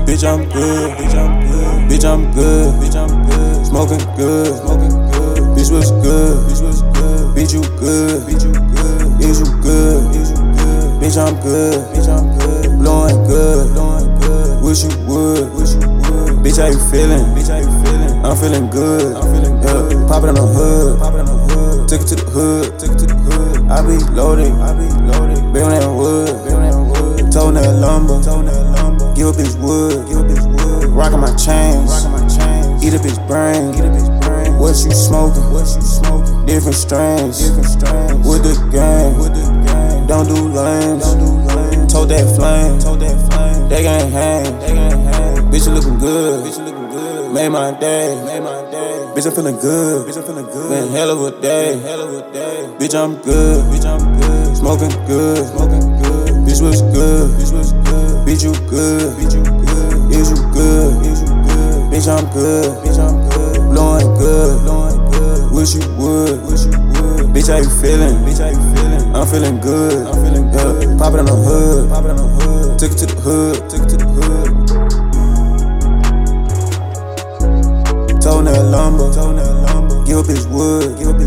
Bitch, I'm good. Bitch, I'm good. Bitch, I'm good. Bitch, I'm good. Smoking good. Smoking good. Bitch, what's good? Bitch, what's good? Bitch, you good. Bitch, you good. Is you good? Is you good? Bitch, I'm good. Bitch, I'm good. Blowing good. Blowing good. Wish you would. Wish you would. Bitch, how you feeling? Bitch, how you feeling? I'm feeling good. I'm feeling good. Pop it on the hood. Pop it on the hood. Took it to the hood. Took it to the hood. I be loaded. I be loaded. Been on that wood. Been on that wood. Told that lumber. Told that lumber. Give a bitch wood. Give a bitch wood. Rockin' my chains. Rockin' my chains. Eat a bitch brain. Eat a bitch brain. What you smoking? What you smoking? Different strains. Different strains. With the gang. With the gang. Don't do lames. Don't do lames. Told that flame. Told that flame. They can't hang. They can't hang. Bitch, you looking good. Bitch, you looking good. Made my day. Made my day. Bitch, I'm feeling good. Bitch, I'm feeling good. Been hell of a day. Hell of a day. Bitch, I'm good. Bitch, I'm good. Smoking good. Smoking good. Bitch, what's good? Bitch, what's good? Bitch, you good. Bitch, you good. Is you good? Is you good? Bitch, I'm good. Bitch, I'm good. Blowing good. Blowing good. Wish you would. Wish you would. Bitch, how you feeling? Bitch, how you feeling? I'm feeling good. I'm feeling good. Pop it on the hood. Pop it on the hood. Took it to the hood. Took it to the hood. Told that lumber. Told that lumber. Give a bitch wood. Give a